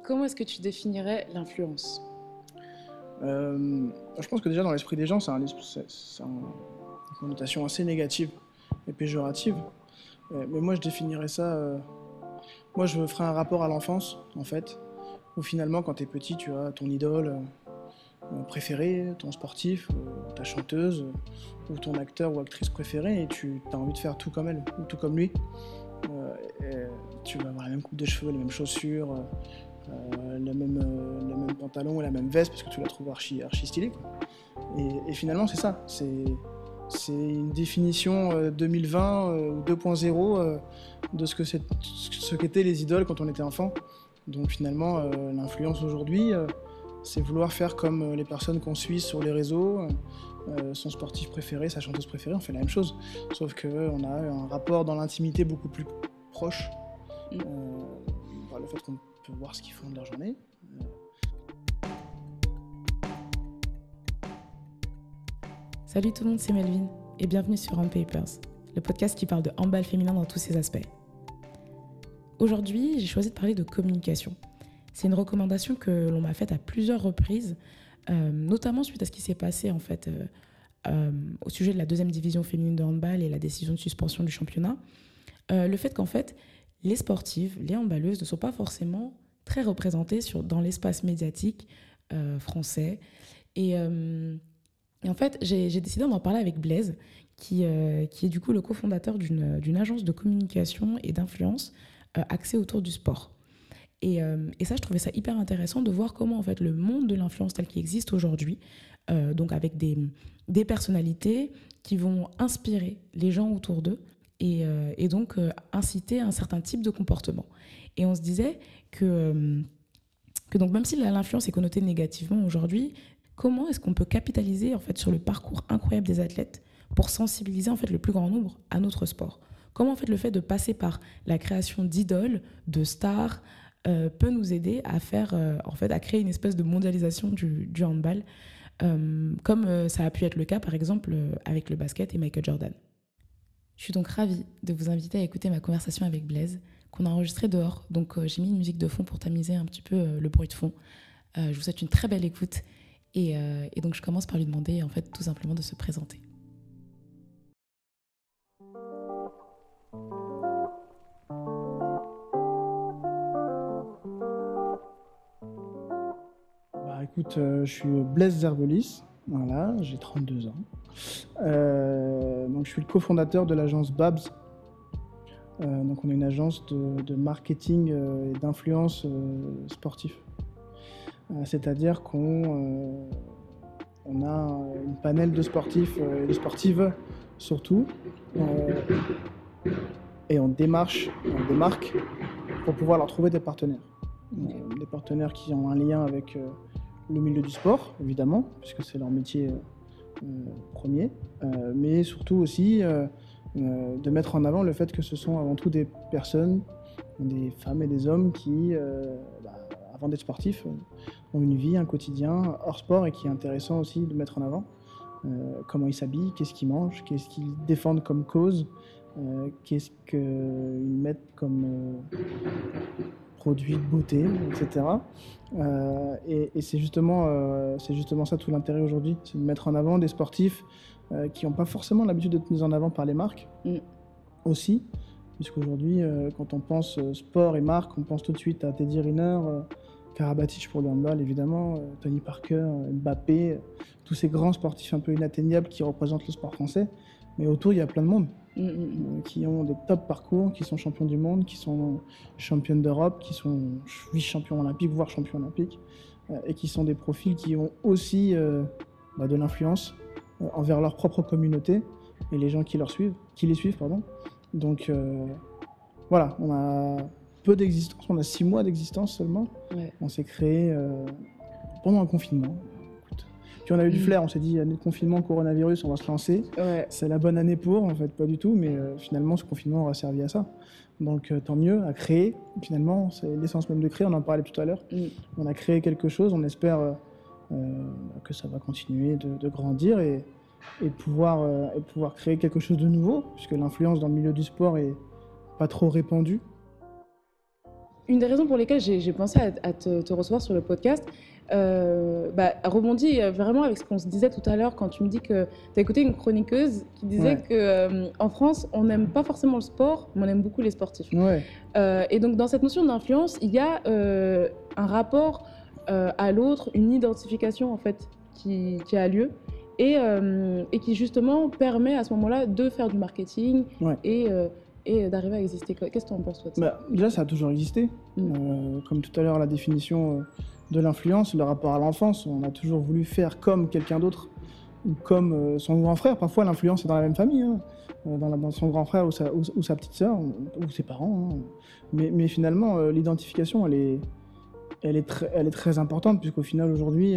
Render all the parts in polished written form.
comment est-ce que tu définirais l'influence ? Je pense que déjà dans l'esprit des gens, c'est une connotation assez négative et péjorative. Mais moi, je définirais ça. Moi, je ferais un rapport à l'enfance, en fait, où finalement, quand t'es petit, tu as ton idole préféré, ton sportif, ta chanteuse, ou ton acteur ou actrice préférée, et tu as envie de faire tout comme elle, ou tout comme lui. Et tu vas avoir la même coupe de cheveux, les mêmes chaussures, le même pantalon et la même veste, parce que tu la trouves archi stylée, quoi. Et finalement, c'est ça. C'est une définition 2020 ou 2.0 de ce qu'étaient les idoles quand on était enfant. Donc finalement, l'influence aujourd'hui, c'est vouloir faire comme les personnes qu'on suit sur les réseaux, son sportif préféré, sa chanteuse préférée, on fait la même chose. Sauf qu'on a un rapport dans l'intimité beaucoup plus proche, par le fait qu'on peut voir ce qu'ils font de leur journée. Salut tout le monde, c'est Melvin et bienvenue sur On Papers, le podcast qui parle de handball féminin dans tous ses aspects. Aujourd'hui, j'ai choisi de parler de communication. C'est une recommandation que l'on m'a faite à plusieurs reprises, notamment suite à ce qui s'est passé en fait, au sujet de la deuxième division féminine de handball et la décision de suspension du championnat. Le fait qu'en fait, les sportives, les handballeuses ne sont pas forcément très représentées dans l'espace médiatique français. Et en fait, j'ai décidé d'en parler avec Blaise, qui est du coup le cofondateur d'une agence de communication et d'influence axée autour du sport. Et ça, je trouvais ça hyper intéressant de voir comment en fait, le monde de l'influence tel qu'il existe aujourd'hui, donc avec des personnalités qui vont inspirer les gens autour d'eux et donc inciter un certain type de comportement. Et on se disait que donc même si l'influence est connotée négativement aujourd'hui, comment est-ce qu'on peut capitaliser en fait, sur le parcours incroyable des athlètes pour sensibiliser en fait, le plus grand nombre à notre sport ? Comment en fait, le fait de passer par la création d'idoles, de stars, peut nous aider à à créer une espèce de mondialisation du handball, comme ça a pu être le cas par exemple avec le basket et Michael Jordan. Je suis donc ravie de vous inviter à écouter ma conversation avec Blaise, qu'on a enregistrée dehors. Donc j'ai mis une musique de fond pour tamiser un petit peu le bruit de fond. Je vous souhaite une très belle écoute. Et donc je commence par lui demander en fait tout simplement de se présenter. Écoute, je suis Blaise Zervelis, voilà, j'ai 32 ans. Donc je suis le cofondateur de l'agence Babs. Donc on est une agence de marketing et d'influence sportif. C'est-à-dire qu'on a une panel de sportifs et de sportives surtout, et on démarque pour pouvoir leur trouver des partenaires. Des partenaires qui ont un lien avec le milieu du sport, évidemment, puisque c'est leur métier premier, mais surtout aussi de mettre en avant le fait que ce sont avant tout des personnes, des femmes et des hommes qui, avant d'être sportifs, ont une vie, un quotidien hors sport et qui est intéressant aussi de mettre en avant. Comment ils s'habillent, qu'est-ce qu'ils mangent, qu'est-ce qu'ils défendent comme cause, qu'est-ce qu'ils mettent comme produits de beauté, etc. Et c'est justement ça tout l'intérêt aujourd'hui, c'est de mettre en avant des sportifs qui n'ont pas forcément l'habitude d'être mis en avant par les marques aussi, puisqu'aujourd'hui, quand on pense sport et marque, on pense tout de suite à Teddy Riner, Karabatic pour le handball évidemment, Tony Parker, Mbappé, tous ces grands sportifs un peu inatteignables qui représentent le sport français. Mais autour, il y a plein de monde qui ont des top parcours, qui sont champions du monde, qui sont championnes d'Europe, qui sont vice-champions olympiques, voire champions olympiques, et qui sont des profils qui ont aussi de l'influence envers leur propre communauté et les gens qui les suivent. Donc voilà, on a peu d'existence, on a 6 mois d'existence seulement. Ouais. On s'est créé pendant un confinement. Puis on a eu du flair, on s'est dit année de confinement, coronavirus, on va se lancer. Ouais. C'est la bonne année pour, en fait, pas du tout, mais finalement ce confinement aura servi à ça. Donc tant mieux, à créer. Finalement, c'est l'essence même de créer, on en parlait tout à l'heure. On a créé quelque chose, on espère que ça va continuer de grandir et pouvoir créer quelque chose de nouveau, puisque l'influence dans le milieu du sport est pas trop répandue. une des raisons pour lesquelles j'ai pensé à te recevoir sur le podcast rebondit vraiment avec ce qu'on se disait tout à l'heure quand tu me dis que tu as écouté une chroniqueuse qui disait qu'en France, on n'aime pas forcément le sport, mais on aime beaucoup les sportifs. Et donc, dans cette notion d'influence, il y a un rapport à l'autre, une identification en fait qui a lieu et qui justement permet à ce moment-là de faire du marketing et d'arriver à exister. Qu'est-ce que tu en penses, toi, de ça ? Déjà, ça a toujours existé. Comme tout à l'heure, la définition de l'influence, le rapport à l'enfance, on a toujours voulu faire comme quelqu'un d'autre ou comme son grand frère. Parfois, l'influence est dans la même famille, dans son grand frère ou sa petite sœur ou ses parents. Mais finalement, l'identification, elle est très importante puisqu'au final, aujourd'hui,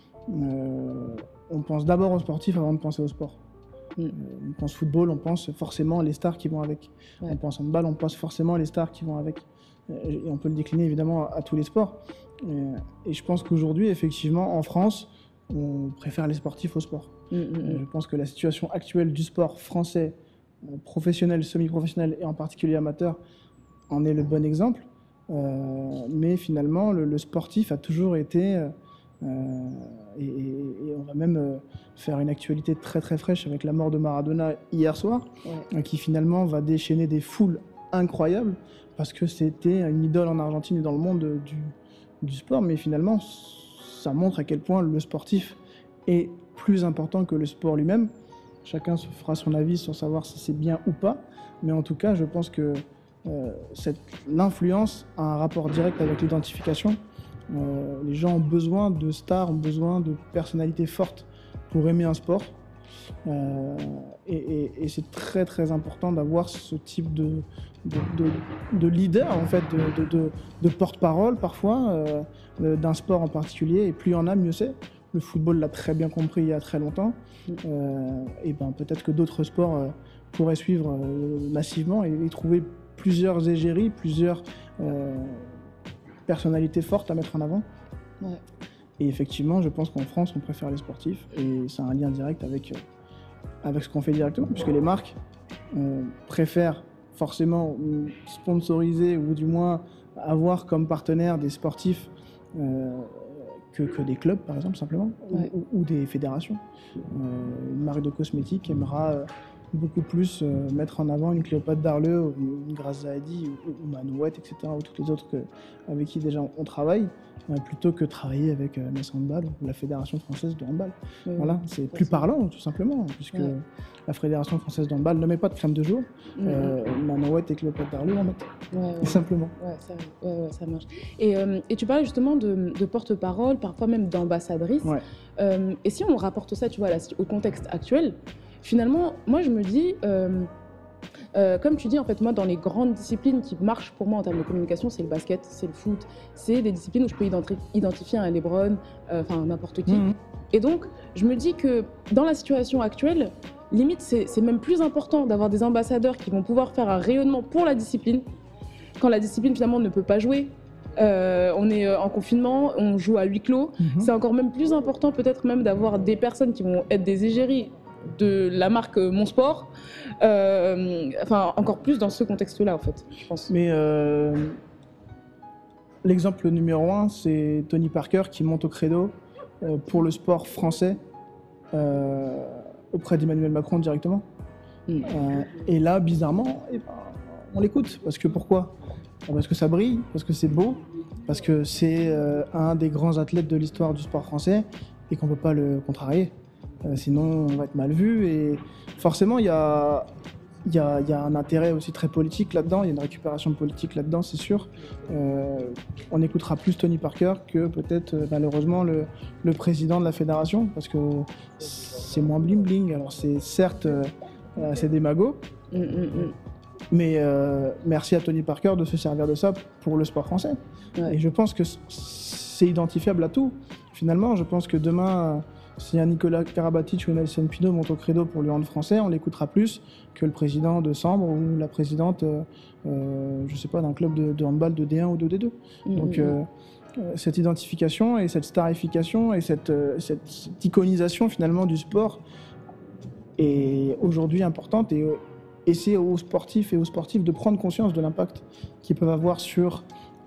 on pense d'abord aux sportifs avant de penser au sport. On pense football, on pense forcément les stars qui vont avec. On pense handball, on pense forcément les stars qui vont avec. Et on peut le décliner évidemment à tous les sports. Et je pense qu'aujourd'hui, effectivement, en France, on préfère les sportifs au sport. Je pense que la situation actuelle du sport français, professionnel, semi-professionnel et en particulier amateur, en est le bon exemple. Mais finalement, le sportif a toujours été... et on va même faire une actualité très très fraîche avec la mort de Maradona hier soir, qui finalement va déchaîner des foules incroyables parce que c'était une idole en Argentine et dans le monde du sport, mais finalement ça montre à quel point le sportif est plus important que le sport lui-même. Chacun se fera son avis sur savoir si c'est bien ou pas, mais en tout cas je pense que l'influence a un rapport direct avec l'identification. Les gens ont besoin de stars, ont besoin de personnalités fortes pour aimer un sport. Et c'est très très important d'avoir ce type de leader, en fait, de porte-parole parfois, d'un sport en particulier. Et plus il y en a, mieux c'est. Le football l'a très bien compris il y a très longtemps. Et peut-être que d'autres sports pourraient suivre massivement et trouver plusieurs égéries, plusieurs personnalités fortes à mettre en avant. Et effectivement, je pense qu'en France, on préfère les sportifs et c'est un lien direct avec ce qu'on fait directement, puisque les marques préfèrent forcément sponsoriser ou du moins avoir comme partenaire des sportifs que des clubs, par exemple, simplement, ou des fédérations. Une marque de cosmétiques aimera beaucoup plus mettre en avant une Cléopâtre Darleux, ou une Grace Zahedi, ou Manouette, etc., ou toutes les autres avec qui déjà on travaille, plutôt que travailler avec Metz Handball ou la Fédération française de handball. Voilà, c'est plus parlant, tout simplement, puisque la Fédération française de handball ne met pas de crème de jour, Manouette et Cléopâtre Darleux en mettent, simplement. Ça marche. Et tu parlais justement de porte-parole, parfois même d'ambassadrice. Et si on rapporte ça, tu vois, au contexte actuel, finalement, moi je me dis, comme tu dis, en fait, moi dans les grandes disciplines qui marchent pour moi en termes de communication, c'est le basket, c'est le foot, c'est des disciplines où je peux identifier un LeBron, n'importe qui. Et donc, je me dis que dans la situation actuelle, limite, c'est même plus important d'avoir des ambassadeurs qui vont pouvoir faire un rayonnement pour la discipline, quand la discipline finalement ne peut pas jouer. On est en confinement, on joue à huis clos. C'est encore même plus important peut-être même d'avoir des personnes qui vont être des égéries de la marque Mon Sport, encore plus dans ce contexte-là en fait, je pense. Mais l'exemple numéro 1, c'est Tony Parker qui monte au credo pour le sport français auprès d'Emmanuel Macron directement. Et là, bizarrement, on l'écoute. Parce que pourquoi ? Parce que ça brille, parce que c'est beau, parce que c'est un des grands athlètes de l'histoire du sport français et qu'on ne peut pas le contrarier. Sinon, on va être mal vu. Et forcément, il y a un intérêt aussi très politique là-dedans. Il y a une récupération politique là-dedans, c'est sûr. On écoutera plus Tony Parker que peut-être, malheureusement, le président de la fédération, parce que c'est moins bling-bling. Alors, c'est certes assez démago, mais merci à Tony Parker de se servir de ça pour le sport français. Et je pense que c'est identifiable à tout. Finalement, je pense que demain... Si un Nicolas Karabatic ou une Alison Pinault monte au credo pour le hand français, on l'écoutera plus que le président de Sambre ou la présidente, je sais pas, d'un club de handball de D1 ou de D2. Donc cette identification et cette starification et cette iconisation finalement du sport est aujourd'hui importante et c'est aux sportifs et aux sportives de prendre conscience de l'impact qu'ils peuvent avoir sur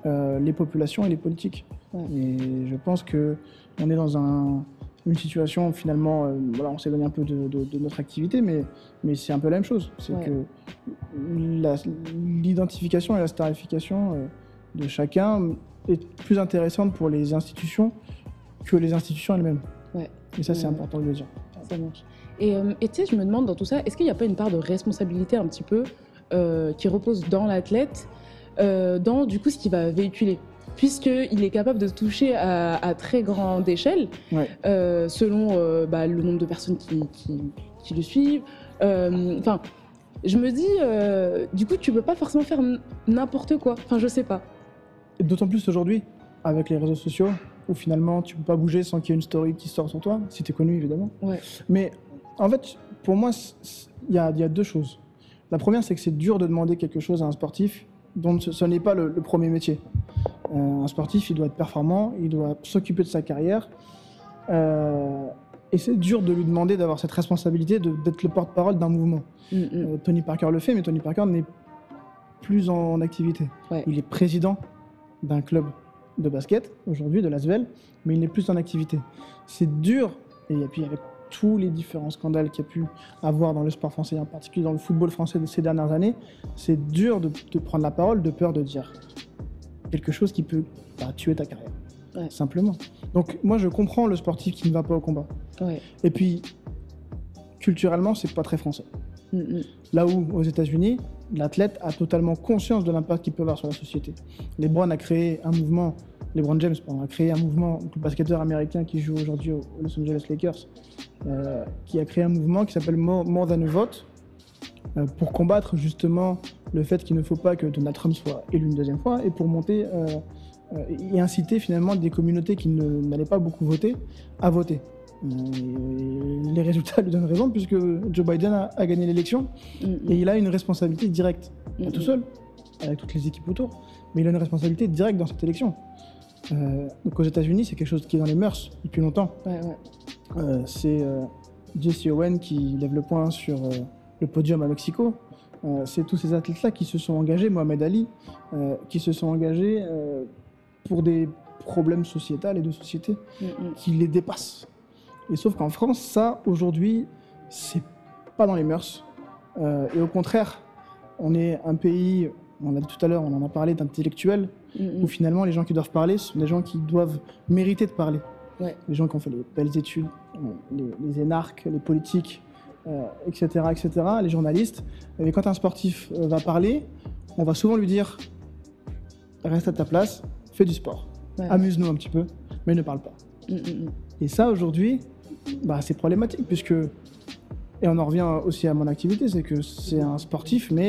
les populations et les politiques. Ouais. Et je pense qu'on est dans une situation, finalement, voilà, on s'éloigne un peu de notre activité, mais c'est un peu la même chose. C'est que l'identification et la starification de chacun est plus intéressante pour les institutions que les institutions elles-mêmes. Ouais. Et ça, c'est important de le dire. Ça marche. Et tu sais, je me demande dans tout ça, est-ce qu'il n'y a pas une part de responsabilité un petit peu qui repose dans l'athlète, dans du coup ce qu'il va véhiculer, puisqu'il est capable de toucher à très grande échelle, selon le nombre de personnes qui le suivent. Enfin, je me dis, du coup, tu peux pas forcément faire n'importe quoi. Enfin, je sais pas. D'autant plus aujourd'hui, avec les réseaux sociaux, où finalement, tu peux pas bouger sans qu'il y ait une story qui sort sur toi, si tu es connu, évidemment. Ouais. Mais en fait, pour moi, il y a deux choses. La première, c'est que c'est dur de demander quelque chose à un sportif dont ce n'est pas le premier métier. Un sportif, il doit être performant, il doit s'occuper de sa carrière. Et c'est dur de lui demander d'avoir cette responsabilité d'être le porte-parole d'un mouvement. Tony Parker le fait, mais Tony Parker n'est plus en activité. Ouais. Il est président d'un club de basket, aujourd'hui, de l'Asvel, mais il n'est plus en activité. C'est dur, et puis avec tous les différents scandales qu'il y a pu avoir dans le sport français, en particulier dans le football français de ces dernières années, c'est dur de prendre la parole de peur de dire quelque chose qui peut tuer ta carrière, simplement. Donc moi, je comprends le sportif qui ne va pas au combat. Ouais. Et puis, culturellement, c'est pas très français. Là où, aux États-Unis, l'athlète a totalement conscience de l'impact qu'il peut avoir sur la société. LeBron a créé un mouvement, LeBron James a créé un mouvement, le basketteur américain qui joue aujourd'hui aux Los Angeles Lakers, qui a créé un mouvement qui s'appelle More Than a Vote, pour combattre justement le fait qu'il ne faut pas que Donald Trump soit élu une deuxième fois, et pour monter et inciter finalement des communautés qui n'allaient pas beaucoup voter à voter. Les résultats lui donnent raison, puisque Joe Biden a gagné l'élection, et il a une responsabilité directe, pas tout seul, avec toutes les équipes autour, mais il a une responsabilité directe dans cette élection. Donc aux États-Unis, c'est quelque chose qui est dans les mœurs depuis longtemps. C'est Jesse Owens qui lève le poing sur le podium à Mexico. C'est tous ces athlètes-là qui se sont engagés, Mohamed Ali, qui se sont engagés pour des problèmes sociétals et de société qui les dépassent. Et sauf qu'en France, ça, aujourd'hui, c'est pas dans les mœurs. Et au contraire, on est un pays, on l'a dit tout à l'heure, on en a parlé, d'intellectuels, où finalement, les gens qui doivent parler, ce sont des gens qui doivent mériter de parler. Ouais. Les gens qui ont fait les belles études, les énarques, les politiques, etc., etc., les journalistes. Et quand un sportif va parler, on va souvent lui dire « Reste à ta place, fais du sport, amuse-nous un petit peu, mais ne parle pas ». Et ça, aujourd'hui, c'est problématique, puisque, et on en revient aussi à mon activité, c'est que c'est un sportif, mais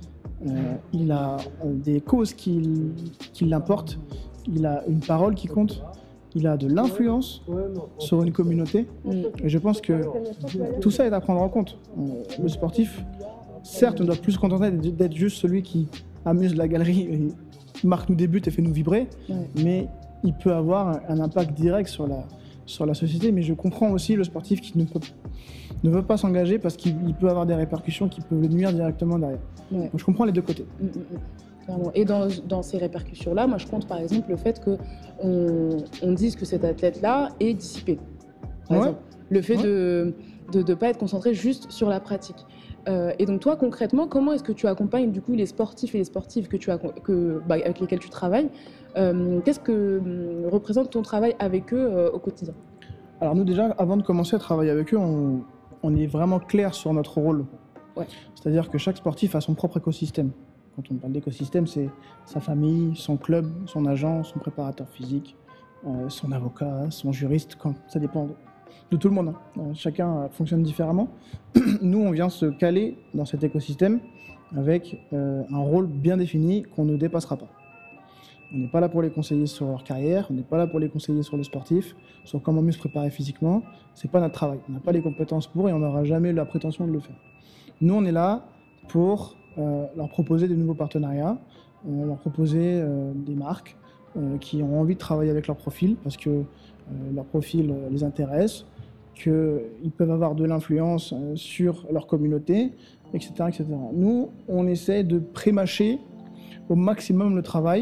il a des causes qui l'importent, il a une parole qui compte, il a de l'influence sur une communauté, et je pense que tout ça est à prendre en compte. Le sportif, certes, ne doit plus se contenter d'être juste celui qui amuse la galerie, et marque nous des buts et fait nous vibrer, mais il peut avoir un impact direct sur la société. Mais je comprends aussi le sportif qui ne veut pas s'engager parce qu'il peut avoir des répercussions qui peuvent le nuire directement derrière. Donc je comprends les deux côtés. Et dans ces répercussions-là, moi je compte par exemple le fait qu'on dise que cet athlète-là est dissipé. Par exemple, le fait de ne pas être concentré juste sur la pratique. Et donc toi, concrètement, comment est-ce que tu accompagnes du coup les sportifs et les sportives avec lesquels tu travailles? Qu'est-ce que représente ton travail avec eux au quotidien? Alors nous déjà, avant de commencer à travailler avec eux, on est vraiment clair sur notre rôle. C'est-à-dire que chaque sportif a son propre écosystème. Quand on parle d'écosystème, c'est sa famille, son club, son agent, son préparateur physique, son avocat, son juriste, ça dépend de tout le monde. Chacun fonctionne différemment. Nous, on vient se caler dans cet écosystème avec un rôle bien défini qu'on ne dépassera pas. On n'est pas là pour les conseiller sur leur carrière, on n'est pas là pour les conseiller sur le sportif, sur comment mieux se préparer physiquement. C'est pas notre travail. On n'a pas les compétences pour et on n'aura jamais la prétention de le faire. Nous, on est là pour leur proposer de nouveaux partenariats, leur proposer des marques qui ont envie de travailler avec leur profil parce que leur profil les intéresse, qu'ils peuvent avoir de l'influence sur leur communauté, etc., etc. Nous, on essaie de pré-mâcher au maximum le travail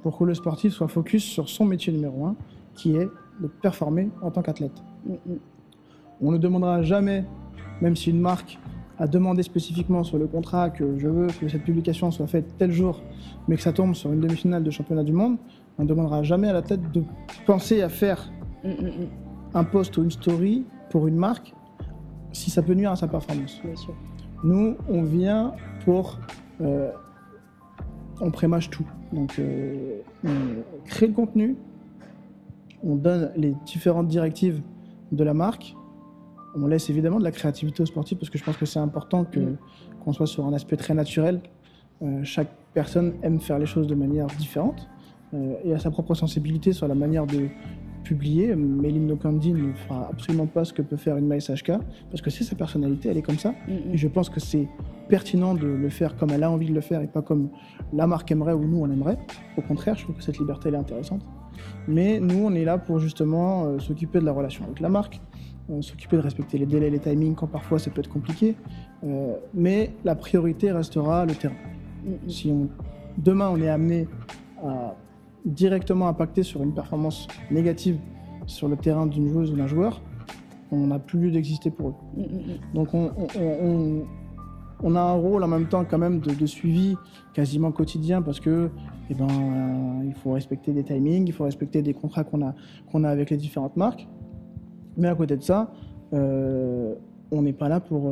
pour que le sportif soit focus sur son métier numéro 1, qui est de performer en tant qu'athlète. On ne demandera jamais, même si une marque a demandé spécifiquement sur le contrat que je veux que cette publication soit faite tel jour, mais que ça tombe sur une demi-finale de championnat du monde, on ne demandera jamais à l'athlète de penser à faire un post ou une story pour une marque si ça peut nuire à sa performance. Bien sûr. Nous, on vient pour... on prémâche tout. Donc, on crée le contenu, on donne les différentes directives de la marque, on laisse évidemment de la créativité aux sportifs parce que je pense que c'est important qu'on soit sur un aspect très naturel. Chaque personne aime faire les choses de manière différente et a sa propre sensibilité sur la manière de publier. Méline Nokandi ne fera absolument pas ce que peut faire une Maïs HK parce que c'est sa personnalité, elle est comme ça. Et je pense que c'est pertinent de le faire comme elle a envie de le faire et pas comme la marque aimerait ou nous on aimerait. Au contraire, je trouve que cette liberté elle est intéressante. Mais nous, on est là pour justement s'occuper de la relation avec la marque, s'occuper de respecter les délais, les timings quand parfois ça peut être compliqué. Mais la priorité restera le terrain. Si demain on est amené à directement impacter sur une performance négative sur le terrain d'une joueuse ou d'un joueur, on n'a plus lieu d'exister pour eux. Donc on a un rôle en même temps quand même de suivi quasiment quotidien parce que il faut respecter des timings, il faut respecter des contrats qu'on a avec les différentes marques. Mais à côté de ça, on n'est pas là pour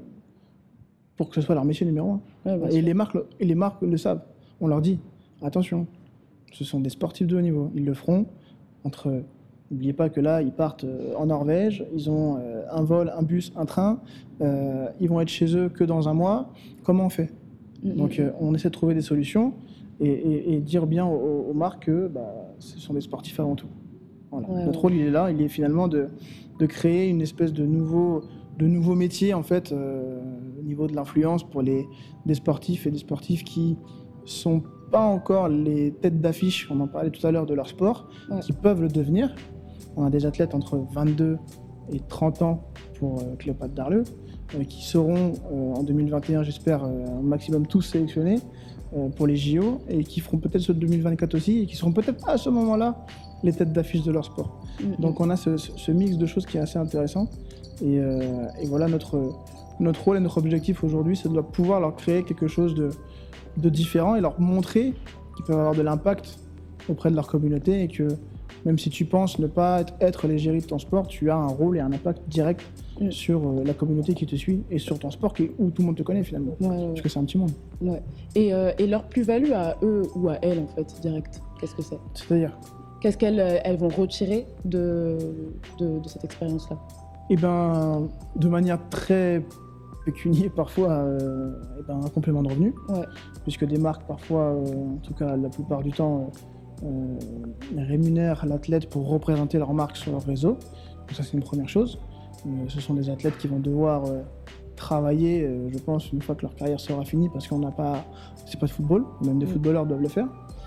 que ce soit leur métier numéro 1. Ouais, et les marques le savent. On leur dit, attention, ce sont des sportifs de haut niveau. Ils le feront n'oubliez pas que là, ils partent en Norvège, ils ont un vol, un bus, un train, ils vont être chez eux que dans un mois. Comment on fait ? Donc on essaie de trouver des solutions et dire bien aux marques que ce sont des sportifs avant tout. Voilà. Notre rôle, il est là, il est finalement de créer une espèce de nouveau métier en fait, au niveau de l'influence pour des sportifs et des sportifs qui sont pas encore les têtes d'affiche, on en parlait tout à l'heure, de leur sport, qui peuvent le devenir. On a des athlètes entre 22 et 30 ans pour Cléopâtre Darleux, qui seront en 2021, j'espère, un maximum tous sélectionnés pour les JO, et qui feront peut-être ceux de 2024 aussi, et qui seront peut-être à ce moment-là les têtes d'affiche de leur sport. Donc on a ce mix de choses qui est assez intéressant. Et voilà, notre rôle et notre objectif aujourd'hui, c'est de pouvoir leur créer quelque chose de différent et leur montrer qu'ils peuvent avoir de l'impact auprès de leur communauté et que même si tu penses ne pas être l'égérie de ton sport, tu as un rôle et un impact direct sur la communauté qui te suit et sur ton sport où tout le monde te connaît finalement. Parce que c'est un petit monde. Et leur plus-value à eux ou à elles en fait, direct, qu'est-ce que c'est ? C'est-à-dire ? Qu'est-ce qu'elles vont retirer de cette expérience-là ? De manière très pécuniaire parfois, un complément de revenu, puisque des marques parfois, en tout cas la plupart du temps, rémunèrent l'athlète pour représenter leur marque sur leur réseau. Donc ça c'est une première chose. Ce sont des athlètes qui vont devoir travailler, je pense, une fois que leur carrière sera finie, parce qu'on n'a pas, c'est pas de football, même des footballeurs doivent le faire.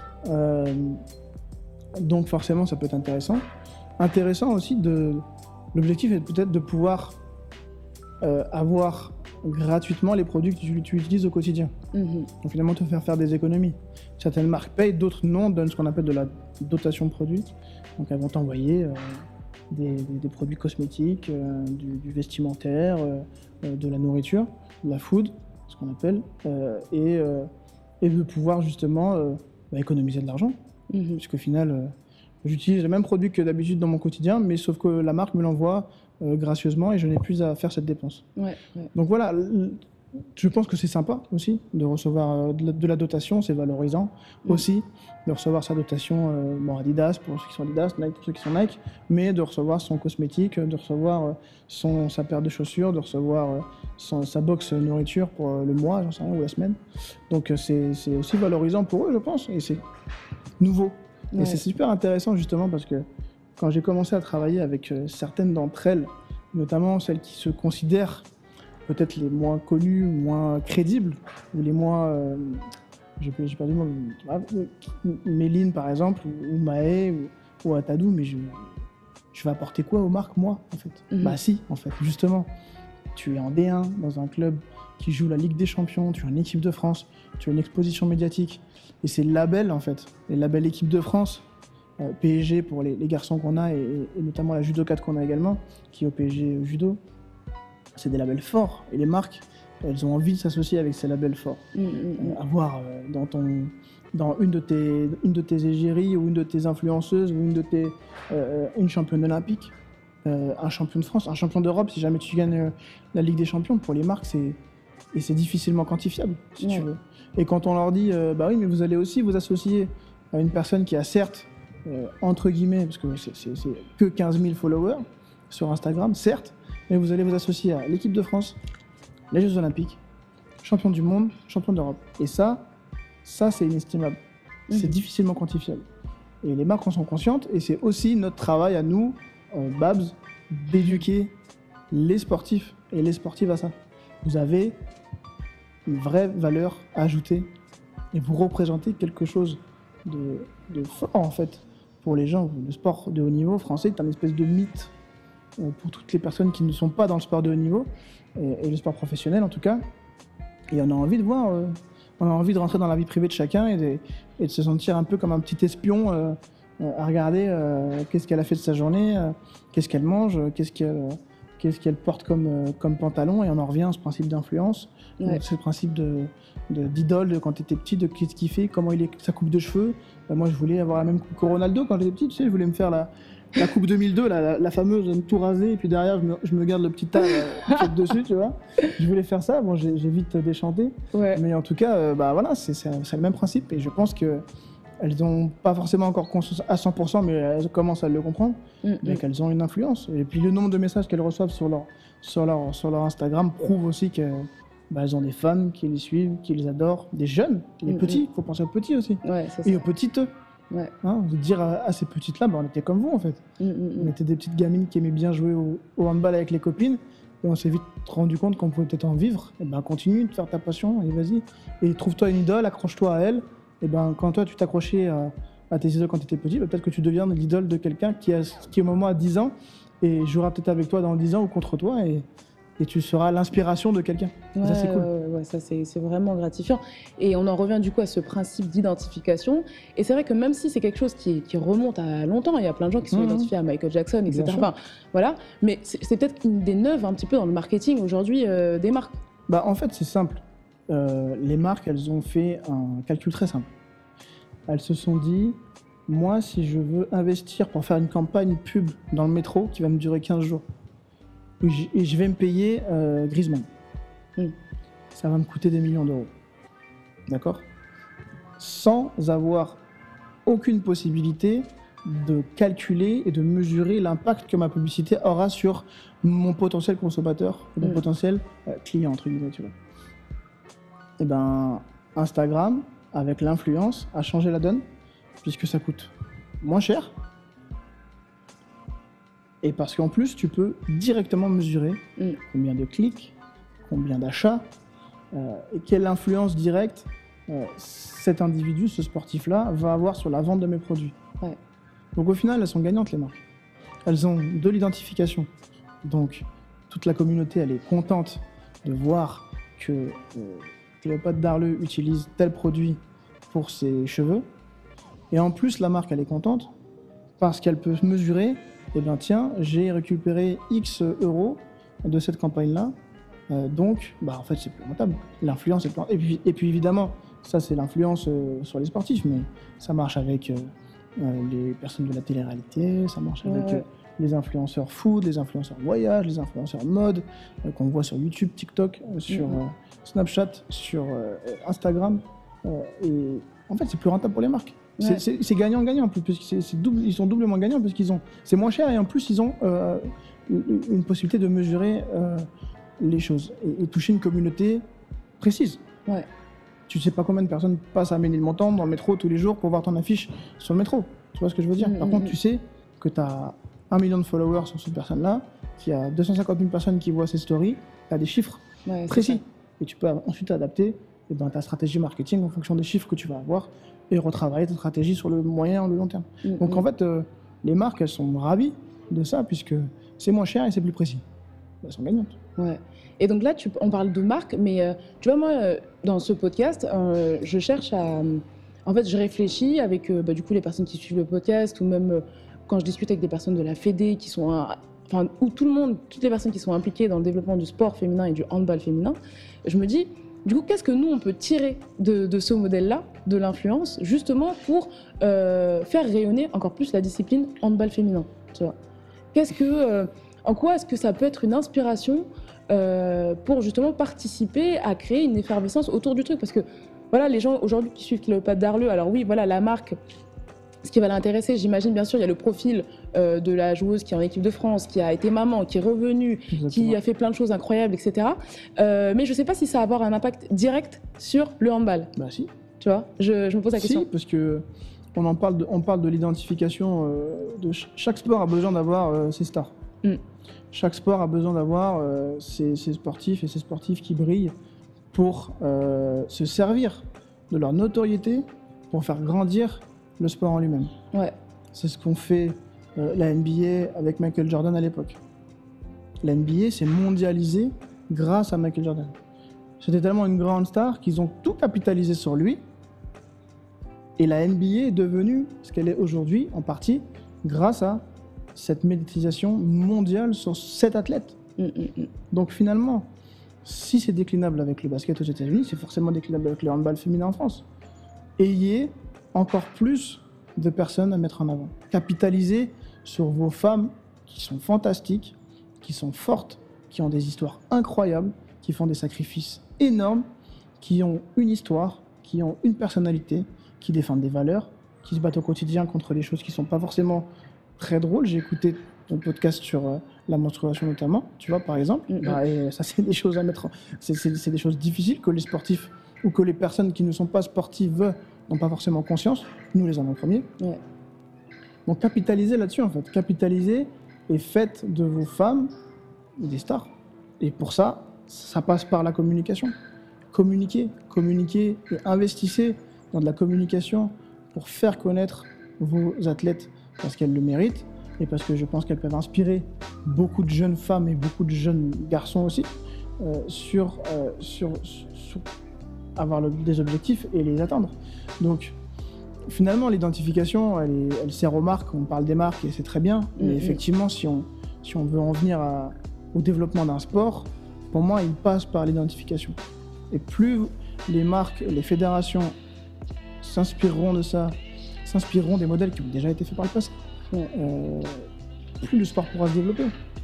Donc forcément ça peut être intéressant. Intéressant aussi l'objectif est peut-être de pouvoir avoir gratuitement les produits que tu utilises au quotidien. Donc finalement te faire des économies. Certaines marques payent, d'autres non, donnent ce qu'on appelle de la dotation de produits. Donc elles vont t'envoyer des produits cosmétiques, du vestimentaire, de la nourriture, de la food, ce qu'on appelle, et de pouvoir justement économiser de l'argent. Puisqu'au final, j'utilise le même produit que d'habitude dans mon quotidien, mais sauf que la marque me l'envoie gracieusement et je n'ai plus à faire cette dépense. Donc voilà, je pense que c'est sympa aussi de recevoir de la dotation, c'est valorisant aussi de recevoir sa dotation Adidas pour ceux qui sont Adidas, Nike pour ceux qui sont Nike, mais de recevoir son cosmétique, de recevoir sa paire de chaussures, de recevoir sa box nourriture pour le mois, j'en sais rien, ou la semaine. Donc c'est aussi valorisant pour eux, je pense, et c'est nouveau. Et c'est super intéressant justement parce que quand j'ai commencé à travailler avec certaines d'entre elles, notamment celles qui se considèrent peut-être les moins connues, moins crédibles, ou les moins... j'ai perdu le mot. Méline par exemple, ou Maë, ou Atadou, mais je vais apporter quoi aux marques, moi, en fait ? Si, en fait, justement. tu es en D1 dans un club qui joue la Ligue des Champions, tu as une équipe de France, tu as une exposition médiatique. Et c'est le label, en fait, les labels équipe de France, PSG pour les garçons qu'on a, et notamment la Judo 4 qu'on a également, qui est au PSG judo. C'est des labels forts. Et les marques, elles ont envie de s'associer avec ces labels forts. Avoir dans une de tes égéries, ou une de tes influenceuses, ou une championne olympique, un champion de France, un champion d'Europe, si jamais tu gagnes la Ligue des Champions, pour les marques, c'est difficilement quantifiable, si tu veux. Et quand on leur dit, bah oui, mais vous allez aussi vous associer à une personne qui a certes, entre guillemets, parce que c'est que 15 000 followers sur Instagram, certes, mais vous allez vous associer à l'équipe de France, les Jeux Olympiques, champion du monde, champion d'Europe. Et ça c'est inestimable. C'est difficilement quantifiable. Et les marques en sont conscientes, et c'est aussi notre travail à nous, Babs, d'éduquer les sportifs et les sportives à ça. Vous avez une vraie valeur ajoutée et vous représentez quelque chose de fort, en fait, pour les gens. Le sport de haut niveau français est un espèce de mythe pour toutes les personnes qui ne sont pas dans le sport de haut niveau et le sport professionnel en tout cas. Et on a envie de voir, on a envie de rentrer dans la vie privée de chacun et de se sentir un peu comme un petit espion à regarder qu'est-ce qu'elle a fait de sa journée, qu'est-ce qu'elle mange, qu'est-ce qu'elle porte comme pantalon, et on en revient à ce principe d'influence, ce principe d'idole de quand tu étais petit, de qu'est-ce qu'il fait, comment il est, sa coupe de cheveux. Moi, je voulais avoir la même coupe que Ronaldo quand j'étais petit, tu sais, je voulais me faire la coupe 2002, la fameuse tout rasée, et puis derrière, je me garde le petit tas dessus, tu vois. Je voulais faire ça, bon, j'ai vite déchanté, mais en tout cas, voilà, c'est le même principe, et je pense que elles n'ont pas forcément encore conscience à 100%, mais elles commencent à le comprendre, mais qu'elles ont une influence. Et puis le nombre de messages qu'elles reçoivent sur leur Instagram prouve aussi qu'elles ont des fans qui les suivent, qui les adorent, des jeunes, des petits, il faut penser aux petits aussi, et aux petites. De dire à ces petites-là, on était comme vous en fait. On était des petites gamines qui aimaient bien jouer au handball avec les copines, et on s'est vite rendu compte qu'on pouvait peut-être en vivre. Et continue de faire ta passion, et vas-y. Et trouve-toi une idole, accroche-toi à elle. Et quand toi tu t'accrochais à tes idoles quand tu étais petit, peut-être que tu deviens l'idole de quelqu'un qui au moment a 10 ans et jouera peut-être avec toi dans 10 ans ou contre toi, et tu seras l'inspiration de quelqu'un. Ça c'est cool. Ça c'est vraiment gratifiant. Et on en revient du coup à ce principe d'identification. Et c'est vrai que même si c'est quelque chose qui remonte à longtemps, il y a plein de gens qui sont identifiés à Michael Jackson, etc. Enfin, voilà. Mais c'est peut-être une des neuves un petit peu dans le marketing aujourd'hui des marques. En fait c'est simple. Les marques, elles ont fait un calcul très simple. Elles se sont dit, moi, si je veux investir pour faire une campagne pub dans le métro qui va me durer 15 jours, et je vais me payer Griezmann, ça va me coûter des millions d'euros. D'accord ? Sans avoir aucune possibilité de calculer et de mesurer l'impact que ma publicité aura sur mon potentiel consommateur, mon potentiel client, entre guillemets, tu vois. Instagram, avec l'influence, a changé la donne, puisque ça coûte moins cher. Et parce qu'en plus, tu peux directement mesurer combien de clics, combien d'achats, et quelle influence directe cet individu, ce sportif-là, va avoir sur la vente de mes produits. Donc au final, elles sont gagnantes, les marques. Elles ont de l'identification. Donc toute la communauté, elle est contente de voir que Cléopâtre Darleux utilise tel produit pour ses cheveux. Et en plus, la marque, elle est contente parce qu'elle peut mesurer, tiens, j'ai récupéré X euros de cette campagne-là. Donc, en fait, c'est plus rentable. L'influence est plus rentable. Et puis évidemment, ça, c'est l'influence sur les sportifs, mais ça marche avec les personnes de la télé-réalité, ça marche avec les influenceurs food, les influenceurs voyage, les influenceurs mode, qu'on voit sur YouTube, TikTok, sur Snapchat, sur Instagram. Et en fait, c'est plus rentable pour les marques. C'est gagnant-gagnant en plus, puisque ils sont doublement gagnants, puisqu'ils ont, c'est moins cher, et en plus, ils ont une possibilité de mesurer les choses et toucher une communauté précise. Tu sais pas combien de personnes passent à Ménilmontant dans le métro tous les jours pour voir ton affiche sur le métro. Tu vois ce que je veux dire ? Par contre, tu sais que tu as 1 million de followers sur cette personne-là, qu'il y a 250 000 personnes qui voient ses stories, tu as des chiffres précis. Et tu peux ensuite adapter ta stratégie marketing en fonction des chiffres que tu vas avoir et retravailler ta stratégie sur le moyen ou le long terme. Donc en fait, les marques, elles sont ravies de ça, puisque c'est moins cher et c'est plus précis. elles sont gagnantes. Ouais. Et donc là, on parle de marque, mais tu vois, moi, dans ce podcast, je cherche à... En fait, je réfléchis avec du coup les personnes qui suivent le podcast, ou même quand je discute avec des personnes de la Fédé, qui sont... ou tout le monde, toutes les personnes qui sont impliquées dans le développement du sport féminin et du handball féminin, je me dis, du coup, qu'est-ce que nous, on peut tirer de ce modèle-là, de l'influence, justement pour faire rayonner encore plus la discipline handball féminin, tu vois. En quoi est-ce que ça peut être une inspiration pour justement participer à créer une effervescence autour du truc? Parce que voilà, les gens aujourd'hui qui suivent Cléopâtre Darleux, alors oui, voilà, la marque, ce qui va l'intéresser, j'imagine, bien sûr, il y a le profil de la joueuse qui est en équipe de France, qui a été maman, qui est revenue, Exactement. qui a fait plein de choses incroyables, etc. Mais je ne sais pas si ça va avoir un impact direct sur le handball. Bah si. Tu vois, je me pose la question. Si, parce que on parle de l'identification de chaque sport a besoin d'avoir ses stars. Chaque sport a besoin d'avoir ses sportifs et ses sportives qui brillent pour se servir de leur notoriété pour faire grandir le sport en lui-même. Ouais. C'est ce qu'ont fait la NBA avec Michael Jordan à l'époque. La NBA s'est mondialisée grâce à Michael Jordan. C'était tellement une grande star qu'ils ont tout capitalisé sur lui. Et la NBA est devenue ce qu'elle est aujourd'hui, en partie, grâce à cette médiatisation mondiale sur cet athlète. Donc finalement, si c'est déclinable avec le basket aux États-Unis, c'est forcément déclinable avec le handball féminin en France. Ayez encore plus de personnes à mettre en avant. Capitalisez sur vos femmes qui sont fantastiques, qui sont fortes, qui ont des histoires incroyables, qui font des sacrifices énormes, qui ont une histoire, qui ont une personnalité, qui défendent des valeurs, qui se battent au quotidien contre des choses qui ne sont pas forcément très drôles. J'ai écouté ton podcast sur la menstruation notamment, tu vois, par exemple. Et ça, c'est des choses à mettre... C'est des choses difficiles que les sportifs ou que les personnes qui ne sont pas sportives n'ont pas forcément conscience. Nous les avons en premier. Ouais. Donc capitalisez là-dessus, en fait. Capitalisez et faites de vos femmes des stars. Et pour ça, ça passe par la communication. Communiquez et investissez dans de la communication pour faire connaître vos athlètes parce qu'elles le méritent et parce que je pense qu'elles peuvent inspirer beaucoup de jeunes femmes et beaucoup de jeunes garçons aussi sur avoir des objectifs et les atteindre. Donc finalement l'identification elle sert aux marques, on parle des marques et c'est très bien, mais effectivement si on veut en venir au développement d'un sport, pour moi il passe par l'identification. Et plus les marques, les fédérations s'inspireront de ça, s'inspireront des modèles qui ont déjà été faits par le passé, plus le sport pourra se développer.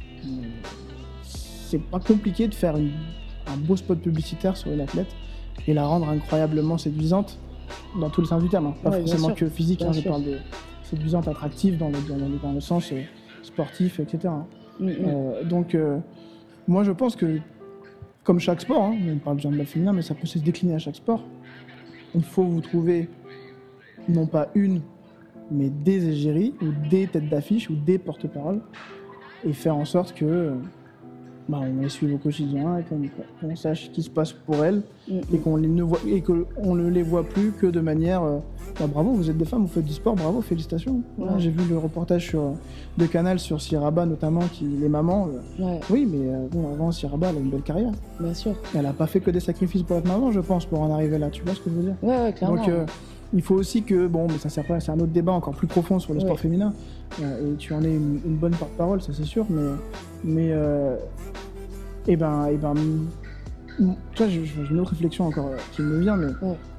C'est pas compliqué de faire un beau spot publicitaire sur une athlète et la rendre incroyablement séduisante dans tous les sens du terme, hein. Pas forcément que physique, je parle de séduisante, attractive dans le sens sportif, etc. Donc moi je pense que comme chaque sport, hein, on parle de handball féminin, mais ça peut se décliner à chaque sport. Il faut vous trouver non pas une, mais des égéries ou des têtes d'affiche ou des porte-paroles et faire en sorte que on les suive au quotidien et qu'on sache ce qui se passe pour elles et qu'on ne les voit plus que de manière bravo, vous êtes des femmes, vous faites du sport, bravo, félicitations. J'ai vu le reportage de Canal sur Siraba notamment, les mamans. Oui, mais avant Siraba, elle a une belle carrière. Bien sûr. Elle n'a pas fait que des sacrifices pour être maman, je pense, pour en arriver là. Tu vois ce que je veux dire? Ouais, clairement. Donc il faut aussi que, mais ça sert pas, c'est un autre débat encore plus profond sur le sport féminin. Et tu en es une bonne porte-parole, ça c'est sûr, mais tu vois, j'ai une autre réflexion encore qui me vient, mais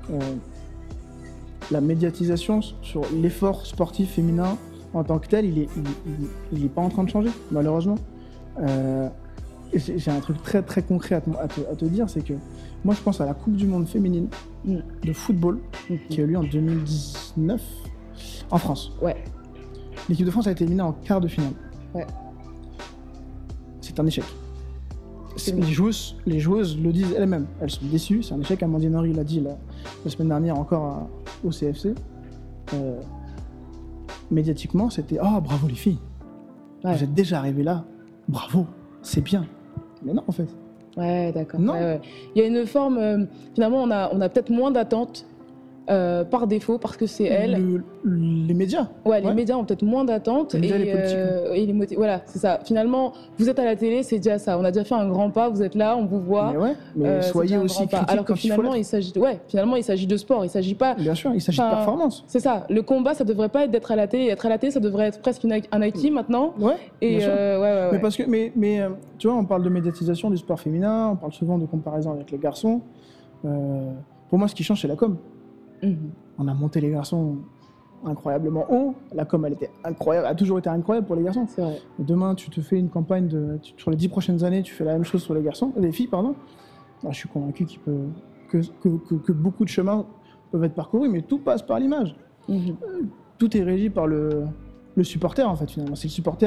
la médiatisation sur l'effort sportif féminin en tant que tel, il est pas en train de changer, malheureusement. Et j'ai un truc très très concret à te dire, c'est que moi je pense à la Coupe du Monde féminine de football qui a eu lieu en 2019 en France. Ouais. L'équipe de France a été éliminée en quart de finale. Ouais. C'est un échec. Les joueuses le disent elles-mêmes. Elles sont déçues. C'est un échec. Amandine Henry l'a dit la semaine dernière encore au CFC. Médiatiquement, c'était « Oh, bravo les filles. Vous êtes déjà arrivées là. Bravo. C'est bien. » Mais non, en fait. Ouais, d'accord. Non. Il y a une forme... finalement, on a peut-être moins d'attentes par défaut, parce que c'est elle. Les médias. Ouais, les médias ont peut-être moins d'attentes. Les médias, les politiques. Voilà, c'est ça. Finalement, vous êtes à la télé, c'est déjà ça. On a déjà fait un grand pas, vous êtes là, on vous voit. Mais soyez aussi critiques. Alors que finalement, il s'agit de sport, il s'agit pas... Bien sûr, il s'agit de performance. C'est ça. Le combat, ça devrait pas être d'être à la télé. Être à la télé, ça devrait être presque un IT maintenant. Ouais, et bien sûr. Mais parce que, tu vois, on parle de médiatisation du sport féminin, on parle souvent de comparaison avec les garçons. Pour moi, ce qui change, c'est la com. On a monté les garçons incroyablement haut. La com, elle était incroyable, a toujours été incroyable pour les garçons. C'est vrai. Et demain, tu te fais une campagne sur les 10 prochaines années, tu fais la même chose sur les filles, pardon. Alors, je suis convaincu que beaucoup de chemins peuvent être parcourus, mais tout passe par l'image. Tout est régi par le supporter, en fait, finalement. C'est le supporter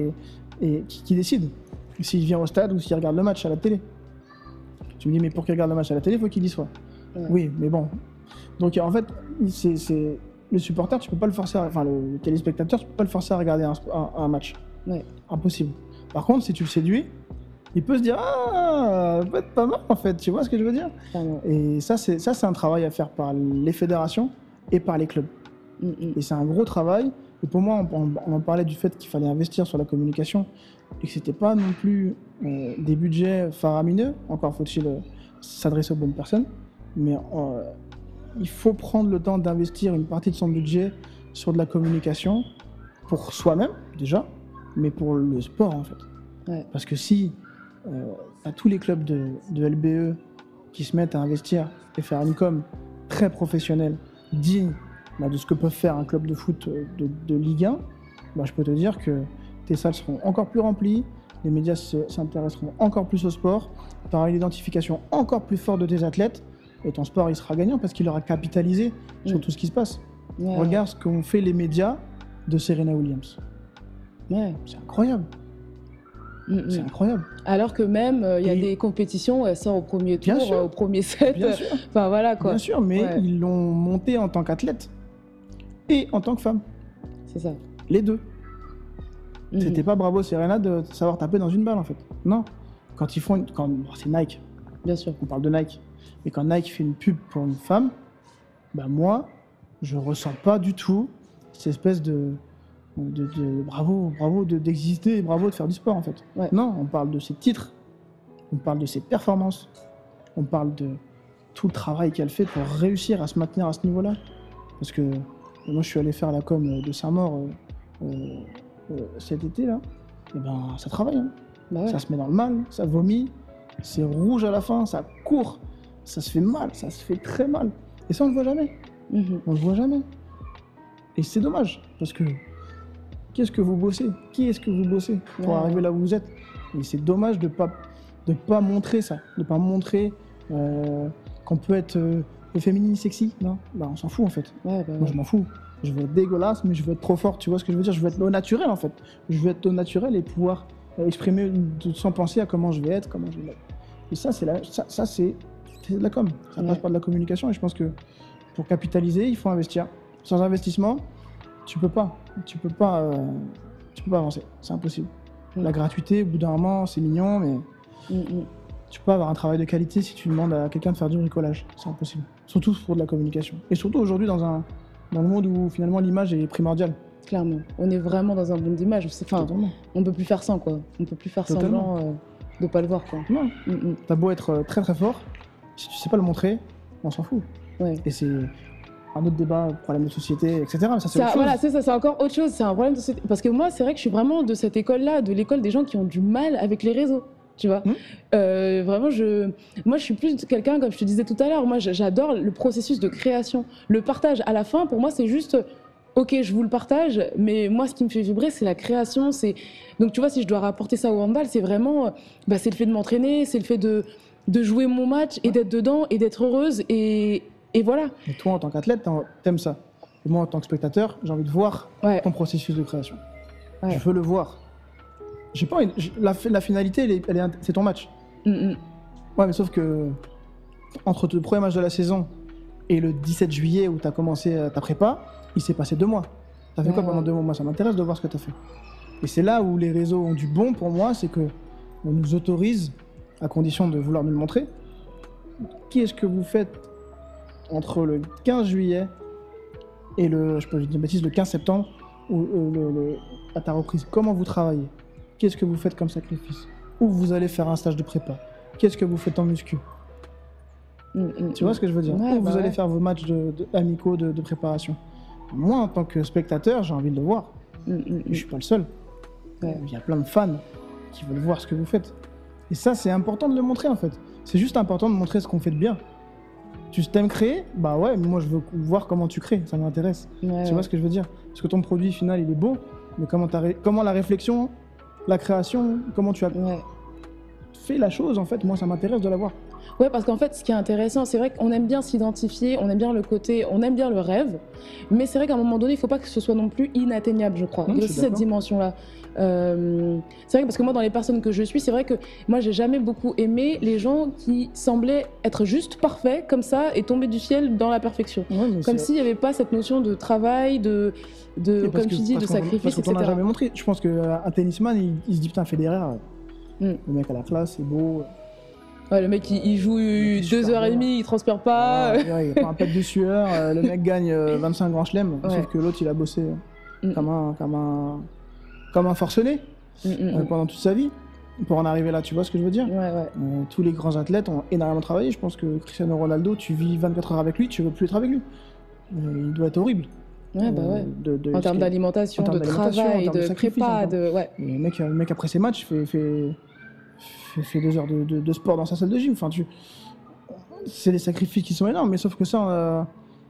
qui décide s'il vient au stade ou s'il regarde le match à la télé. Tu me dis, mais pour qu'il regarde le match à la télé, il faut qu'il y soit. Oui, mais bon. Donc, en fait, c'est le supporter, tu peux pas le forcer, le téléspectateur, tu peux pas le forcer à regarder un match. Ouais. Impossible. Par contre, si tu le séduis, il peut se dire, ah, ça peut être pas mal, en fait. Tu vois ce que je veux dire? Et ça, c'est un travail à faire par les fédérations et par les clubs. Et c'est un gros travail. Et pour moi, on en parlait du fait qu'il fallait investir sur la communication et que c'était pas non plus des budgets faramineux. Encore faut-il s'adresser aux bonnes personnes. Mais il faut prendre le temps d'investir une partie de son budget sur de la communication pour soi-même, déjà, mais pour le sport, en fait. Ouais. Parce que si à tous les clubs de LBE qui se mettent à investir et faire une com très professionnelle, digne de ce que peut faire un club de foot de Ligue 1, je peux te dire que tes salles seront encore plus remplies, les médias s'intéresseront encore plus au sport, tu auras une identification encore plus forte de tes athlètes, et ton sport, il sera gagnant parce qu'il aura capitalisé sur tout ce qui se passe. Ouais. Regarde ce qu'ont fait les médias de Serena Williams. Ouais. C'est incroyable. C'est incroyable. Alors que même, il y a des compétitions où elle sort au premier tour, au premier set. Bien sûr. Enfin, voilà, quoi. Bien sûr, mais ils l'ont montée en tant qu'athlète et en tant que femme. C'est ça. Les deux. C'était pas bravo Serena de savoir taper dans une balle, en fait. Non. Quand c'est Nike. Bien sûr. On parle de Nike. Mais quand Nike fait une pub pour une femme, moi, je ressens pas du tout cette espèce de bravo d'exister et bravo de faire du sport, en fait. Ouais. Non, on parle de ses titres, on parle de ses performances, on parle de tout le travail qu'elle fait pour réussir à se maintenir à ce niveau-là. Parce que moi, je suis allé faire la com de Saint-Maur cet été, là. Et ça travaille. Hein. Ouais. Ça se met dans le mal, ça vomit, c'est rouge à la fin, ça court. Ça se fait mal, ça se fait très mal. Et ça, on ne le voit jamais. On ne le voit jamais. Et c'est dommage, parce que qu'est-ce que vous bossez? Qui est-ce que vous bossez pour arriver là où vous êtes? Et c'est dommage de pas montrer ça, de pas montrer qu'on peut être féminine sexy. Non, on s'en fout, en fait. Moi, je m'en fous. Je veux être dégueulasse, mais je veux être trop forte. Tu vois ce que je veux dire? Je veux être au naturel, en fait. Je veux être au naturel et pouvoir exprimer sans penser à comment je vais être, comment je vais être. Et ça, c'est de la com, ça passe par de la communication, et je pense que pour capitaliser, il faut investir. Sans investissement, tu peux pas avancer, c'est impossible. La gratuité, au bout d'un moment, c'est mignon, mais tu peux pas avoir un travail de qualité si tu demandes à quelqu'un de faire du bricolage, c'est impossible. Surtout pour de la communication. Et surtout aujourd'hui dans le monde où finalement l'image est primordiale. Clairement, on est vraiment dans un monde d'image. Enfin, on peut plus faire sans, quoi. On peut plus faire semblant de pas le voir, quoi. Non. T'as beau être très très fort, si tu sais pas le montrer, on s'en fout. Ouais. Et c'est un autre débat, problème de société, etc. Mais ça, c'est autre chose. Voilà, c'est encore autre chose. C'est un problème de société. Parce que moi, c'est vrai que je suis vraiment de cette école-là, de l'école des gens qui ont du mal avec les réseaux. Tu vois, vraiment, moi, je suis plus quelqu'un, comme je te disais tout à l'heure, moi, j'adore le processus de création. Le partage, à la fin, pour moi, c'est juste, ok, je vous le partage, mais moi, ce qui me fait vibrer, c'est la création. Donc, tu vois, si je dois rapporter ça au handball, c'est vraiment, c'est le fait de m'entraîner, c'est le fait de jouer mon match et d'être dedans et d'être heureuse et voilà. Et toi, en tant qu'athlète, t'aimes ça. Et moi, en tant que spectateur, j'ai envie de voir ton processus de création. Je veux le voir. J'ai pas la finalité, c'est ton match. Ouais, mais sauf que entre le premier match de la saison et le 17 juillet où tu as commencé ta prépa, il s'est passé 2 mois. Tu as fait quoi pendant 2 mois? Moi, ça m'intéresse de voir ce que tu as fait. Et c'est là où les réseaux ont du bon pour moi, c'est qu'on nous autorise, à condition de vouloir nous le montrer, qui est-ce que vous faites entre le 15 juillet et le 15 septembre, à ta reprise, comment vous travaillez? Qu'est-ce que vous faites comme sacrifice? Où vous allez faire un stage de prépa? Qu'est-ce que vous faites en muscu? Tu vois ce que je veux dire? Où vous allez faire vos matchs amicaux de préparation? Moi, en tant que spectateur, j'ai envie de le voir. Je suis pas le seul. Il y a plein de fans qui veulent voir ce que vous faites. Et ça, c'est important de le montrer, en fait. C'est juste important de montrer ce qu'on fait de bien. Tu t'aimes créer? Bah ouais, mais moi, je veux voir comment tu crées. Ça m'intéresse. Tu vois ce que je veux dire? Parce que ton produit final, il est beau, mais comment la réflexion, la création, comment tu as fait la chose, en fait, moi, ça m'intéresse de la voir. Ouais, parce qu'en fait, ce qui est intéressant, c'est vrai qu'on aime bien s'identifier, on aime bien le côté, on aime bien le rêve, mais c'est vrai qu'à un moment donné, il ne faut pas que ce soit non plus inatteignable, je crois. Il y a aussi cette dimension-là. C'est vrai, parce que moi, dans les personnes que je suis, c'est vrai que moi, j'ai jamais beaucoup aimé les gens qui semblaient être juste parfaits, comme ça, et tomber du ciel dans la perfection. Comme s'il n'y avait pas cette notion de travail, comme tu dis, de sacrifice, etc. Parce qu'on n'a jamais montré. Je pense qu'un tennisman, il se dit, putain, Federer, le mec à la classe, c'est beau. Ouais, le mec, il joue 2h30, il transpire pas. Il prend un pet de sueur, le mec gagne 25 grands chelems, sauf que l'autre, il a bossé comme un forcené pendant toute sa vie pour en arriver là, tu vois ce que je veux dire? Tous les grands athlètes ont énormément travaillé. Je pense que Cristiano Ronaldo, tu vis 24 heures avec lui, tu veux plus être avec lui. Il doit être horrible. En termes d'alimentation, de travail, de prépa. Le mec, après ses matchs, fait 2 heures de sport dans sa salle de gym. Enfin, c'est des sacrifices qui sont énormes, mais sauf que ça,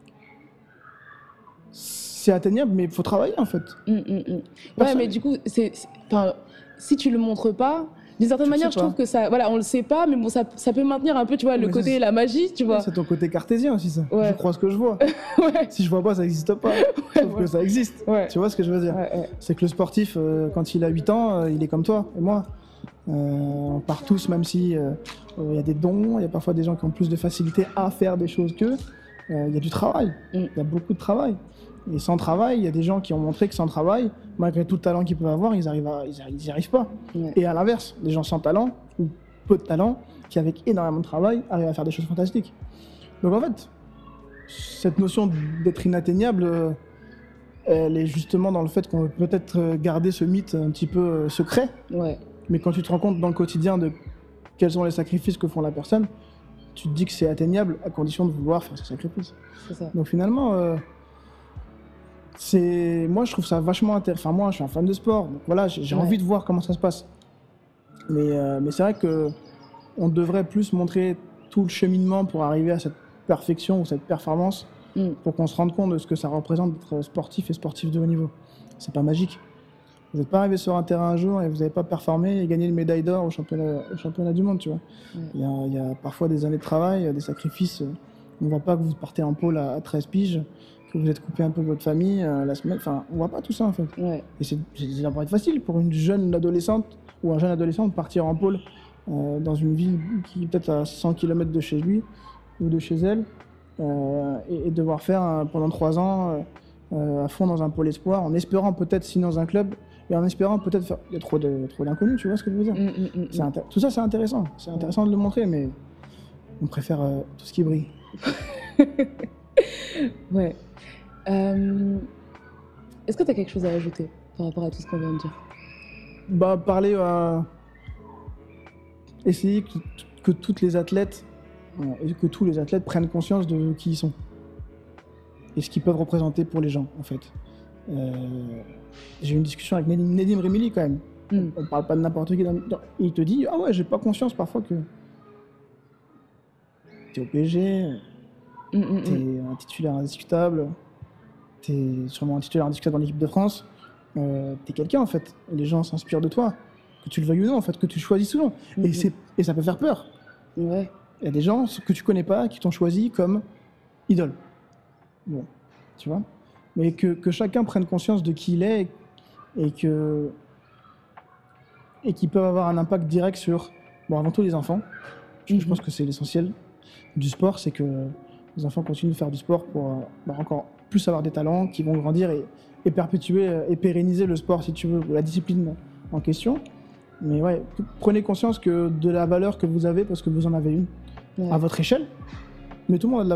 c'est atteignable, mais il faut travailler en fait. Mais du coup, si tu le montres pas, d'une certaine manière, je trouve que ça, on le sait pas, mais bon, ça peut maintenir un peu, tu vois, le côté, la magie, tu vois. C'est ton côté cartésien aussi, ça. Je crois ce que je vois. Si je vois pas, ça n'existe pas. Sauf que ça existe. Tu vois ce que je veux dire? C'est que le sportif, quand il a 8 ans, il est comme toi et moi. On part tous, même si y a des dons, il y a parfois des gens qui ont plus de facilité à faire des choses qu'eux. Il y a du travail, il y a beaucoup de travail. Et sans travail, il y a des gens qui ont montré que sans travail, malgré tout le talent qu'ils peuvent avoir, ils n'y arrivent pas. Et à l'inverse, des gens sans talent, ou peu de talent, qui avec énormément de travail, arrivent à faire des choses fantastiques. Donc en fait, cette notion d'être inatteignable, elle est justement dans le fait qu'on veut peut-être garder ce mythe un petit peu secret. Mais quand tu te rends compte dans le quotidien de quels sont les sacrifices que font la personne, tu te dis que c'est atteignable à condition de vouloir faire ces sacrifices. C'est ça. Donc finalement, moi je trouve ça vachement intéressant. Enfin moi je suis un fan de sport, donc voilà, j'ai envie de voir comment ça se passe. Mais c'est vrai qu'on devrait plus montrer tout le cheminement pour arriver à cette perfection ou cette performance, pour qu'on se rende compte de ce que ça représente d'être sportif et sportif de haut niveau. C'est pas magique. Vous n'êtes pas arrivé sur un terrain un jour et vous n'avez pas performé et gagné une médaille d'or au championnat du monde, tu vois. Il y a parfois des années de travail, des sacrifices. On ne voit pas que vous partez en pôle à 13 piges, que vous êtes coupé un peu de votre famille la semaine. Enfin, on ne voit pas tout ça, en fait. Et ça pourrait être facile pour une jeune adolescente ou un jeune adolescent de partir en pôle dans une ville qui est peut-être à 100 km de chez lui ou de chez elle et devoir faire pendant 3 ans à fond dans un pôle espoir, en espérant peut-être signer dans un club. Et en espérant peut-être faire... Il y a trop d'inconnus, tu vois ce que je veux dire? Tout ça, c'est intéressant. C'est intéressant de le montrer, mais on préfère tout ce qui brille. Est-ce que tu as quelque chose à ajouter par rapport à tout ce qu'on vient de dire? Parler à... Essayer que toutes les athlètes, que tous les athlètes prennent conscience de qui ils sont. Et ce qu'ils peuvent représenter pour les gens, en fait. J'ai eu une discussion avec Nedim Remili quand même. On parle pas de n'importe qui. Il te dit, ah ouais, j'ai pas conscience parfois que t'es au PSG, t'es un titulaire indiscutable, t'es sûrement un titulaire indiscutable dans l'équipe de France, t'es quelqu'un en fait. Et les gens s'inspirent de toi, que tu le veuilles ou non en fait, que tu choisis souvent. Et ça peut faire peur. Il y a des gens que tu connais pas qui t'ont choisi comme idole. Bon, tu vois. Mais que chacun prenne conscience de qui il est et qu'ils peuvent avoir un impact direct sur, avant tout les enfants. Je pense que c'est l'essentiel du sport, c'est que les enfants continuent de faire du sport pour encore plus avoir des talents qui vont grandir et perpétuer et pérenniser le sport, si tu veux, la discipline en question. Mais ouais, prenez conscience de la valeur que vous avez parce que vous en avez une, à votre échelle, mais tout le monde a de la valeur.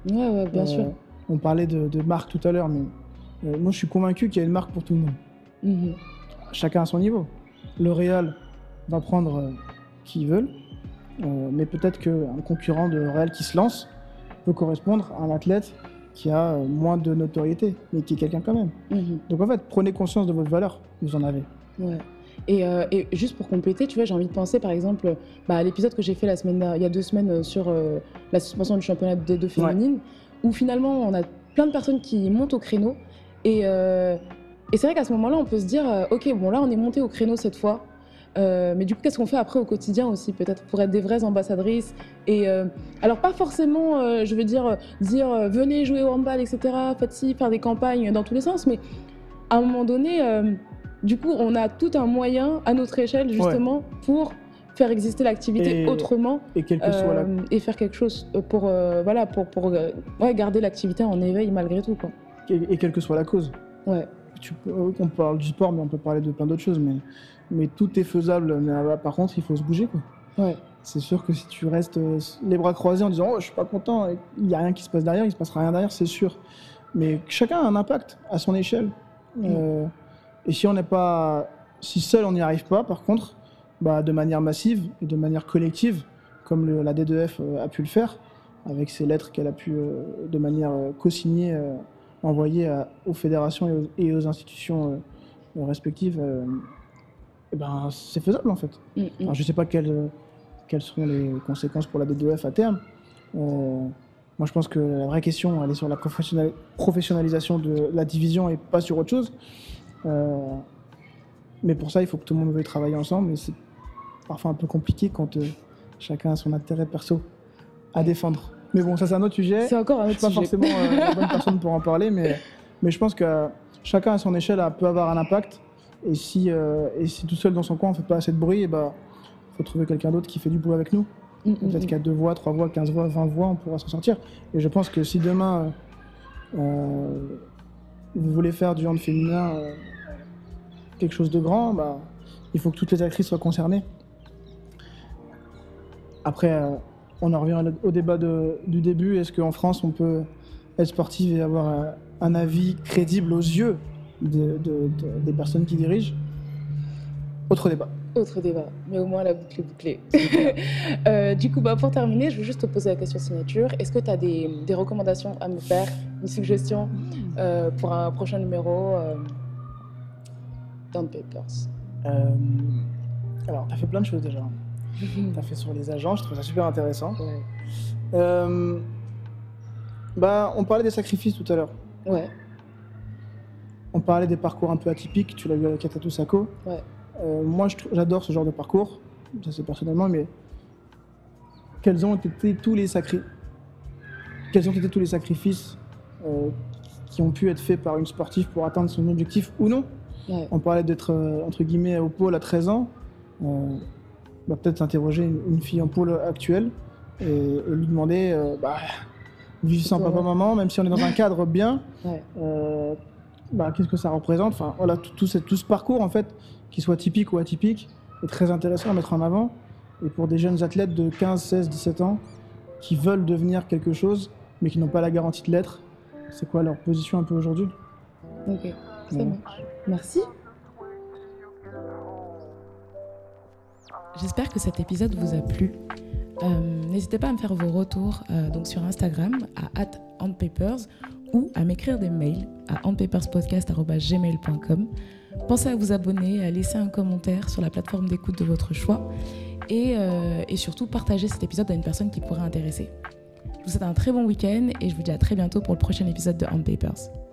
Ouais, bien sûr. On parlait de marque tout à l'heure, mais moi je suis convaincu qu'il y a une marque pour tout le monde. Chacun à son niveau. L'Oréal va prendre qui ils veulent, mais peut-être qu'un concurrent de L'Oréal qui se lance peut correspondre à un athlète qui a moins de notoriété, mais qui est quelqu'un quand même. Donc en fait, prenez conscience de votre valeur, vous en avez. Ouais. Et juste pour compléter, tu vois, j'ai envie de penser par exemple à l'épisode que j'ai fait il y a 2 semaines sur la suspension du championnat de D2 féminine, où finalement on a plein de personnes qui montent au créneau. Et c'est vrai qu'à ce moment-là, on peut se dire, ok, bon là on est monté au créneau cette fois, mais du coup, qu'est-ce qu'on fait après au quotidien aussi, peut-être pour être des vraies ambassadrices. Et alors pas forcément, je veux dire venez jouer au handball, etc. Faites ci, faire des campagnes dans tous les sens, mais à un moment donné, du coup, on a tout un moyen à notre échelle justement pour faire exister l'activité autrement et quelle que soit et faire quelque chose pour garder l'activité en éveil malgré tout, quoi. Et quelle que soit la cause. Ouais. On parle du sport, mais on peut parler de plein d'autres choses. Mais tout est faisable. Mais par contre, il faut se bouger, quoi. Ouais. C'est sûr que si tu restes les bras croisés en disant « Oh, je suis pas content », il n'y a rien qui se passe derrière, il se passera rien derrière, c'est sûr. Mais chacun a un impact à son échelle. Et si seul on n'y arrive pas, par contre, de manière massive et de manière collective, comme la D2F a pu le faire, avec ses lettres qu'elle a pu, de manière co-signée, envoyer aux fédérations et aux institutions respectives, c'est faisable en fait. Alors, je ne sais pas quelles seront les conséquences pour la D2F à terme. Moi, je pense que la vraie question, elle est sur la professionnalisation de la division et pas sur autre chose. Mais pour ça, il faut que tout le monde veuille travailler ensemble. Et c'est parfois un peu compliqué quand chacun a son intérêt perso à défendre. Mais bon, ça, c'est un autre sujet. C'est encore un autre sujet. Je ne suis pas forcément la bonne personne pour en parler, mais je pense que chacun à son échelle peut avoir un impact. Et si tout seul dans son coin, on ne fait pas assez de bruit, il faut trouver quelqu'un d'autre qui fait du boulot avec nous. Peut-être qu'à 2 voix, 3 voix, 15 voix, 20 voix, on pourra s'en sortir. Et je pense que si demain, vous voulez faire du hand féminin quelque chose de grand, il faut que toutes les actrices soient concernées. Après, on en revient au débat du début. Est-ce qu'en France, on peut être sportive et avoir un avis crédible aux yeux des personnes qui dirigent? Autre débat. Autre débat, mais au moins la boucle est bouclée. Du coup, pour terminer, je veux juste te poser la question signature. Est-ce que tu as des recommandations à me faire, une suggestion pour un prochain numéro d'Hand Papers? Alors, tu as fait plein de choses déjà. Tu as fait sur les agents, je trouve ça super intéressant. Ouais. On parlait des sacrifices tout à l'heure. Ouais. On parlait des parcours un peu atypiques, tu l'as vu avec Atatou Sako. Ouais. Moi, j'adore ce genre de parcours, ça c'est personnellement, mais quels ont été tous les sacrifices qui ont pu être faits par une sportive pour atteindre son objectif ou non? Ouais. On parlait d'être, entre guillemets, au pôle à 13 ans. Peut-être s'interroger une fille en pôle actuelle et lui demander, vivre sans papa-maman, même si on est dans un cadre bien, qu'est-ce que ça représente? Enfin, voilà, tout ce parcours, en fait, qu'il soit typique ou atypique, est très intéressant à mettre en avant. Et pour des jeunes athlètes de 15, 16, 17 ans qui veulent devenir quelque chose, mais qui n'ont pas la garantie de l'être, c'est quoi leur position un peu aujourd'hui? Ok, ça marche. Merci. J'espère que cet épisode vous a plu. N'hésitez pas à me faire vos retours donc sur Instagram à @handpapers ou à m'écrire des mails à handpaperspodcast@gmail.com. Pensez à vous abonner, à laisser un commentaire sur la plateforme d'écoute de votre choix et surtout partager cet épisode à une personne qui pourrait intéresser. Je vous souhaite un très bon week-end et je vous dis à très bientôt pour le prochain épisode de Hand Papers.